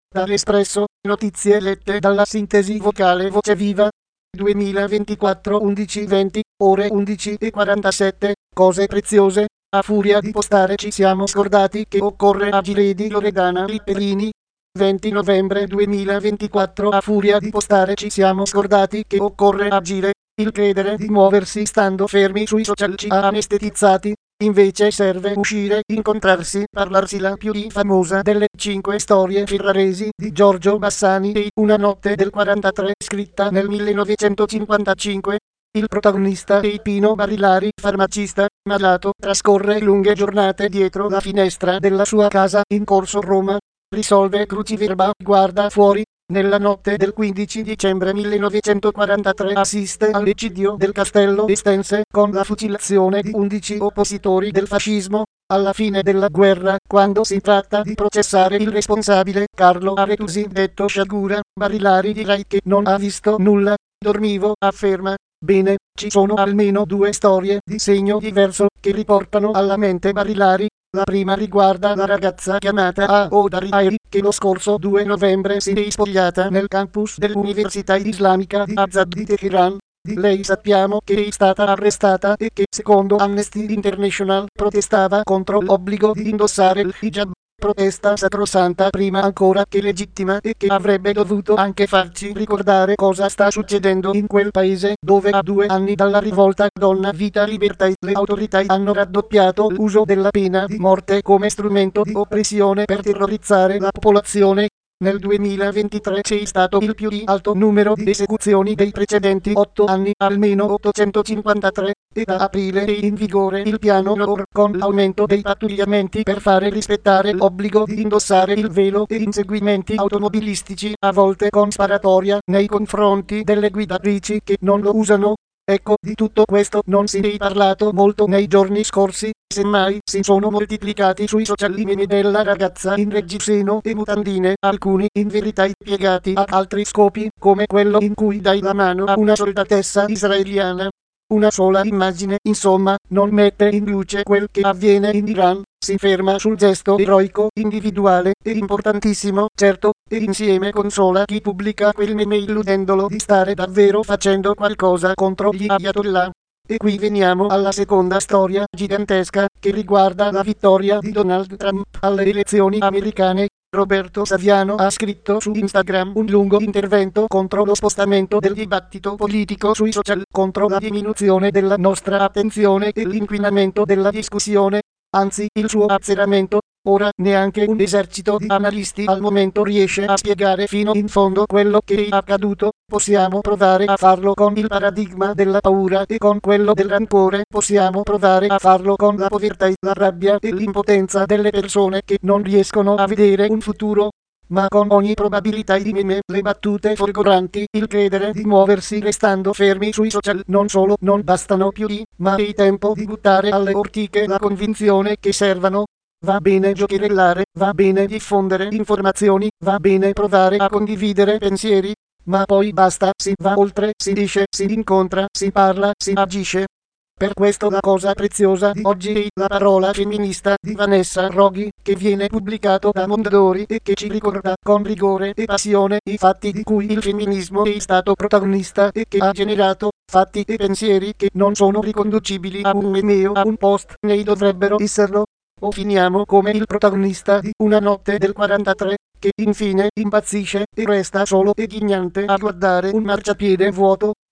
Dall'Espresso, notizie lette dalla sintesi vocale Voce Viva. 2024 11:20, ore 11:47, cose preziose. A furia di postare ci siamo scordati che occorre agire di Loredana Lipperini. 20 novembre 2024 A furia di postare ci siamo scordati che occorre agire. Il credere di muoversi stando fermi sui social ci ha anestetizzati. Invece serve uscire, incontrarsi, parlarsi. La più famosa delle 5 storie ferraresi di Giorgio Bassani e Una notte del 43, scritta nel 1955. Il protagonista Pino Barilari, farmacista, malato, trascorre lunghe giornate dietro la finestra della sua casa in Corso Roma. Risolve cruciverba, guarda fuori. Nella notte del 15 dicembre 1943 assiste all'eccidio del Castello Estense con la fucilazione di 11 oppositori del fascismo. Alla fine della guerra, quando si tratta di processare il responsabile, Carlo Aretusi, detto Sciagura, Barilari direi che non ha visto nulla. Dormivo, afferma. Bene, ci sono almeno 2 storie di segno diverso che riportano alla mente Barilari. La prima riguarda la ragazza chiamata Aouda Riahi, che lo scorso 2 novembre si è spogliata nel campus dell'Università Islamica di Azad di Teheran. Di lei sappiamo che è stata arrestata e che, secondo Amnesty International, protestava contro l'obbligo di indossare il hijab. Protesta sacrosanta prima ancora che legittima e che avrebbe dovuto anche farci ricordare cosa sta succedendo in quel paese dove a 2 anni dalla rivolta Donna Vita Libertà le autorità hanno raddoppiato l'uso della pena di morte come strumento di oppressione per terrorizzare la popolazione. Nel 2023 c'è stato il più alto numero di esecuzioni dei precedenti 8 anni, almeno 853, e da aprile è in vigore il piano NOR con l'aumento dei pattugliamenti per fare rispettare l'obbligo di indossare il velo e inseguimenti automobilistici, a volte con sparatoria, nei confronti delle guidatrici che non lo usano. Ecco, di tutto questo non si è parlato molto nei giorni scorsi, semmai si sono moltiplicati sui social i meme della ragazza in reggiseno e mutandine, alcuni in verità piegati a altri scopi, come quello in cui dai la mano a una soldatessa israeliana. Una sola immagine, insomma, non mette in luce quel che avviene in Iran, si ferma sul gesto eroico, individuale, e importantissimo, certo, e insieme consola chi pubblica quel meme illudendolo di stare davvero facendo qualcosa contro gli ayatollah. E qui veniamo alla seconda storia gigantesca, che riguarda la vittoria di Donald Trump alle elezioni americane. Roberto Saviano ha scritto su Instagram un lungo intervento contro lo spostamento del dibattito politico sui social, contro la diminuzione della nostra attenzione e l'inquinamento della discussione, anzi il suo azzeramento. Ora neanche un esercito di analisti al momento riesce a spiegare fino in fondo quello che è accaduto. Possiamo provare a farlo con il paradigma della paura e con quello del rancore, possiamo provare a farlo con la povertà, la rabbia e l'impotenza delle persone che non riescono a vedere un futuro. Ma con ogni probabilità i meme, le battute folgoranti, il credere di muoversi restando fermi sui social non solo non bastano più ma è tempo di buttare alle ortiche la convinzione che servano. Va bene giocherellare, va bene diffondere informazioni, va bene provare a condividere pensieri, ma poi basta, si va oltre, si dice, si incontra, si parla, si agisce. Per questo la cosa preziosa di oggi è la parola femminista di Vanessa Roghi, che viene pubblicato da Mondadori e che ci ricorda con rigore e passione i fatti di cui il femminismo è stato protagonista e che ha generato fatti e pensieri che non sono riconducibili a un meme o a un post, né dovrebbero esserlo. O finiamo come il protagonista di Una notte del 43, che infine impazzisce e resta solo e ghignante a guardare un marciapiede vuoto.